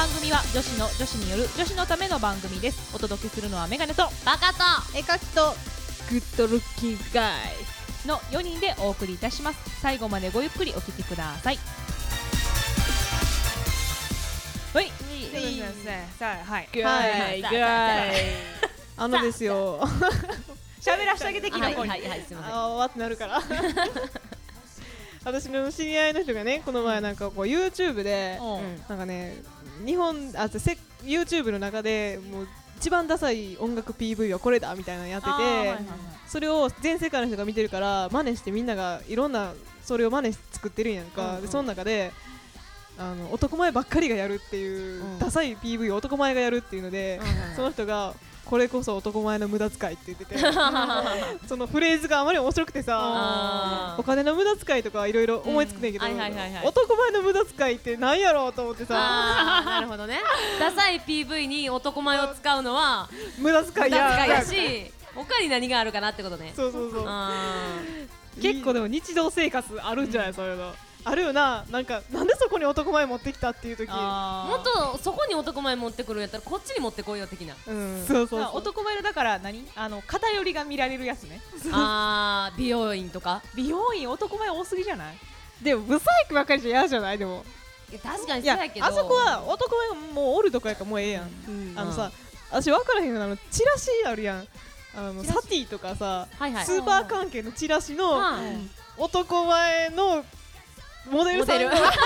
番組は女子による女子のための番組です。お届けするのはメガネとバカと絵描きとグッドルッキングガイの4人でお送りいたします。最後までごゆっくりお聞きください。はい、はい、 ガイガイですよ喋らせてあげてきなはいはいはい、すいません。 わってなるから私の知り合いの人がね、この前なんかこう YouTube でなんかね、YouTube の中でもう一番ダサい音楽 PV はこれだみたいなのやってて、それを全世界の人が見てるから真似して、みんながいろんなそれを真似して作ってるんやんか。でその中で男前ばっかりがやるっていう、ダサい PV を男前がやるっていうので、その人がこれこそ男前の無駄遣いって言っててそのフレーズがあまり面白くてさ、お金の無駄遣いとかいろいろ思いつくねんけど、男前の無駄遣いってなんやろうと思ってさ。 なるほどね。ダサい PV に男前を使うのは無駄遣いやし、他に何があるかなってことね。 そうそうそう。結構でも日常生活あるんじゃない、そういうのあるよな。なんでそこに男前持ってきたっていう時、もっとそこに男前持ってくるんやったらこっちに持ってこいよ的な。 そうそう、男前のだから偏りが見られるやつね。 美容院とか。 美容院男前多すぎじゃない？ でもブサイクばっかりじゃ嫌じゃない？でも確かにそうやけど、 あそこは男前がもうおるとこやからもうええやん。さ、私分からへんの、チラシあるやん。サティとかさ、スーパー関係のチラシの男前のモデルさんがあれさ、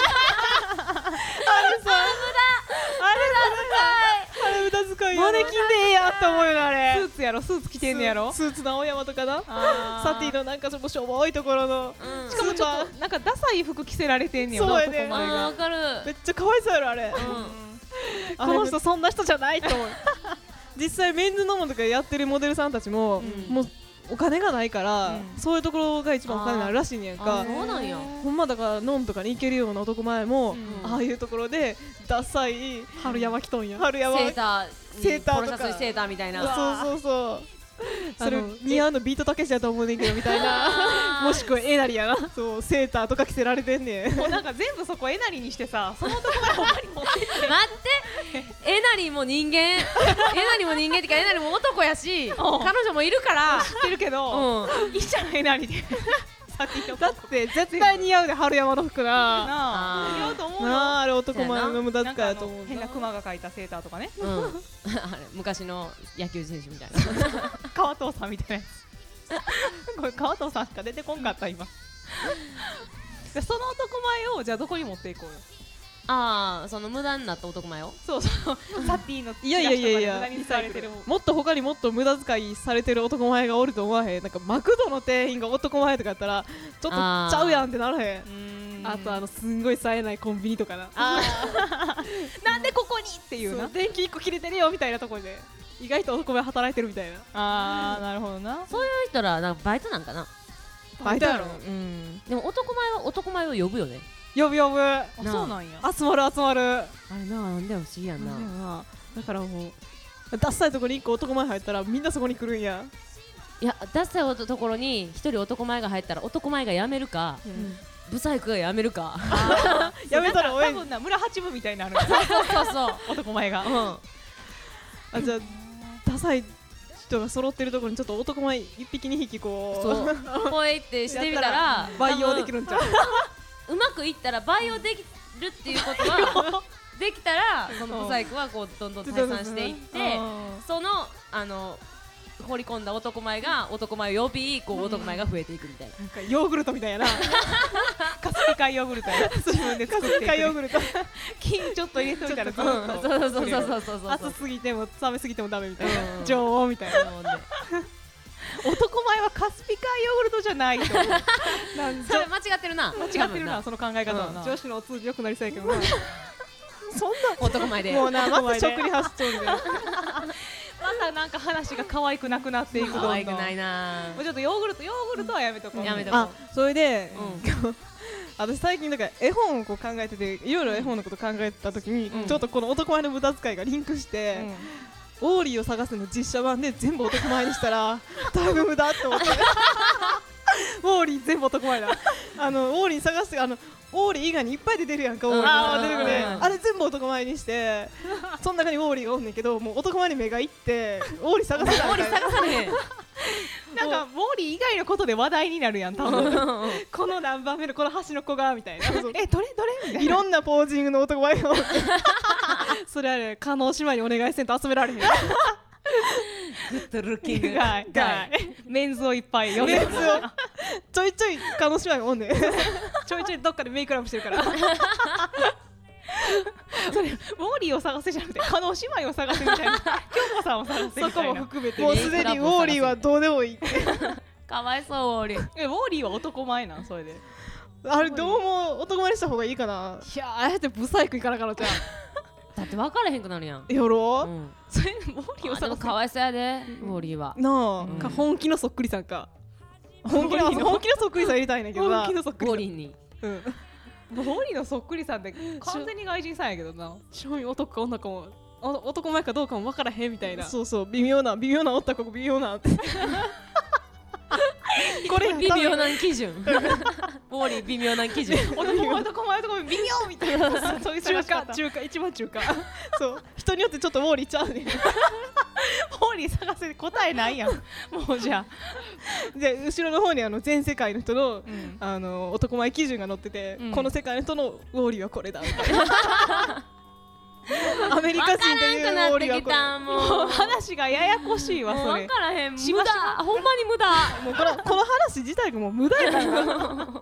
あれ無駄遣い、マネキンでええやって思うよな。あれスーツやろ、スーツ着てんねやろ。 スーツの青山とかな、サティのなんかそこしょぼいところの、 しかもちょっとなんかダサい服着せられてんねやろ。 そうやね。 わかる。 めっちゃ可愛そうやろあれ。この人そんな人じゃないと思う。実際メンズノンノとかやってるモデルさんたちももうお金がないから、そういうところが一番お金になるらしいんやんか。 そうなんや。 ほんまだからノンとかに行けるような男前も、ああいうところでダサい春山着とんや。春山セーターとか、 ポロシャツにセーターみたいな。 そうそれ似合うのビートたけしだと思うねんけどみたいな。もしくはえなりやな。そうセーターとか着せられてんねん。 もうなんか全部そこえなりにしてさ、その男前他に持ってって。 待って、えなりも人間ってか、えなりも男やし、彼女もいるから知ってるけど、いいじゃんえなりで。 だって絶対似合うで、春山の服な。 似合うと思うよ。 あれ男前の無駄遣いやと思う。 変なクマが描いたセーターとかね。 あれ昔の野球選手みたいな。 川藤さんみたいなやつ。これ川藤さんしか出てこんかった今。その男前をじゃあどこに持っていこうよ。 その無駄になった男前を。 そうサティのいや無駄にされてる。 もっと他にもっと無駄遣いされてる男前がおると思わへん？なんかマクドの店員が男前とかやったらちょっとちゃうやんってならへん？あとすんごい冴えないコンビニとかな。 なんでここにっていうな。 電気1個切れてるよみたいなところで意外と男前働いてるみたいな。 なるほどな。 そういう人らなんかバイトなんかな。 バイトやろ。 でも男前を呼ぶよね。 呼ぶ。 そうなんや。 集まる。 あれなんで不思議やんな。 だからもうダッサいところに1個男前入ったらみんなそこに来るんや。 いや、ダッサいところに1人男前が入ったら男前が辞めるか、ブサイクが辞めるか。 やめたら多分な、村八分みたいになる。 そう男前が。 じゃあダサい人が揃ってるところにちょっと男前1匹2匹こうこうやってしてみたら培養できるんちゃう？ うまくいったら培養できるっていうことはできたら、そのブサイクはこうどんどん退散していって、その放り込んだ男前が男前を呼び、こう男前が増えていくみたいな。 なんかヨーグルトみたいやな。 カスピ海ヨーグルトや。自分で作っていく。 カスピ海ヨーグルト。 金ちょっと入れといたらずっと。 そう。 熱すぎても冷めすぎてもダメみたいな。常温みたいな。 男前はカスピ海ヨーグルトじゃないと。 それ間違ってるな。 間違ってるな、その考え方はな。 女子のお通じ良くなりそうやけどな。そんな男前でもうな、まず食に走っとんで。 またなんか話が可愛くなくなっていく。 可愛くないな。 もうちょっとヨーグルトはやめとこう。 それで私最近だから絵本をこう考えてて、いろいろ絵本のこと考えてた時にちょっとこの男前の無駄遣いがリンクして、オーリーを探すの実写版で全部男前にしたらだいぶ無駄って思って。 ウォーリー全部男前だウォーリー探してウォーリー以外にいっぱい出てるやんか、ウォーリー出てくるね、あれ全部男前にしてその中にウォーリーがおんねんけど、もう男前に目がいってウォーリー探せないウォーリー探されへんなんかウォーリー以外のことで話題になるやん多分この何番目のこの端の子がみたいなどれみたいないろんなポージングの男前がおってそれはね、加納姉妹にお願いせんと集められへんグッドルッキングガイメンズをいっぱい呼んでメンズをちょいちょい加納姉妹がおんねんちょいちょいどっかでメイクラブしてるからそれウォーリーを探せじゃなくて加納姉妹を探せみたいな京子さんを探せみたいなそこも含めてもうすでにウォーリーはどうでもいいってかわいそうウォーリーウォーリーは男前なんそれであれどうも男前にした方がいいかな。 いやあえてブサイクいかなかのちゃんだって分からへんくなるやんやろう、 うんそれウォーリーをあでも探せかわいそうやでウォーリーはなあ、 うんか本気のそっくりさんか本気のそっくりさん入れたいねんけどな本気のそっくりウォーリーにうんウォーリーのそっくりさんって完全に外人さんやけどな正味男か女かも男前かどうかも分からへんみたいなそうそう微妙なおった子微妙なってこれ微妙な基準ウォーリー微妙な基準男前微妙みたいなそういう探し方中華一番中華そう人によってちょっとウォーリーちゃうねんウォーリー探せ答えないやんもうじゃあで後ろの方に全世界の人の、 うん男前基準が載ってて、 うんこの世界の人のウォーリーはこれだみたいなアメリカ人というウォーリーはこれもう話がややこしいわそれ分からへん無しばし駄ほんまに無駄もうこの話自体がもう無駄やからな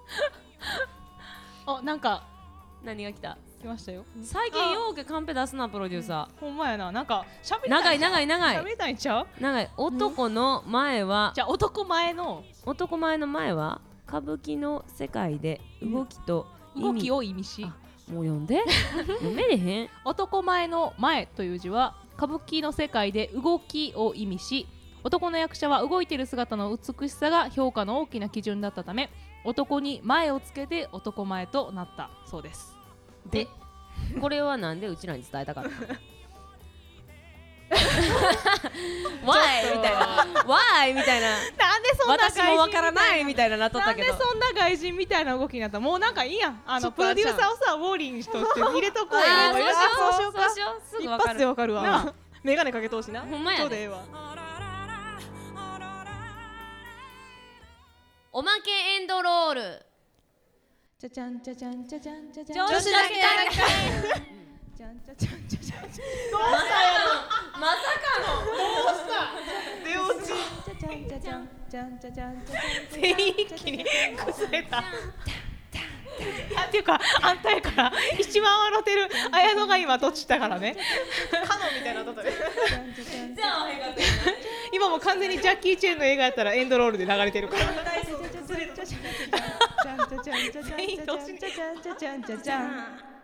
あなんか何が来た来ましたよ最近ようけカンペ出すなプロデューサほんまやななんか喋りたい長い喋りたいんちゃう長い男の前はじゃあ男前の男前の前は歌舞伎の世界で動きと意味動きを意味しあもう読んで読めれへん男前の前という字は歌舞伎の世界で動きを意味し男の役者は動いている姿の美しさが評価の大きな基準だったため男に前をつけて男前となったそうですでこれはなんでうちらに伝えたかったWhy? みたいな Why? みたいななんでそんな私もわからないみたいななっとっなんでたけどそんな外人みたいな動きになったらもうなんかいいやんそっかプロデューサーをさウォーリーにしとして入れとこうよあーそうしようかそうしようすぐ一わかる発でわかるなわメガネかけとうしなほんまやねそうでええわおまけエンドロールじゃじゃんじゃじゃんじゃじゃんじゃじゃん女子だけだけじゃんじゃじゃんじゃじゃんまさかの出落ちじゃじゃんじゃじゃんじゃんじゃじゃんじゃじゃん全員一気に崩れたっていうかあんたやから一番笑ってる綾野が今どっちったからねカノンみたいなことでじゃあへんかった今もう完全にジャッキー・チェンの映画やったらエンドロールで流れてるから全員どっちにじゃじゃんじゃじゃんじゃじゃんじゃじゃん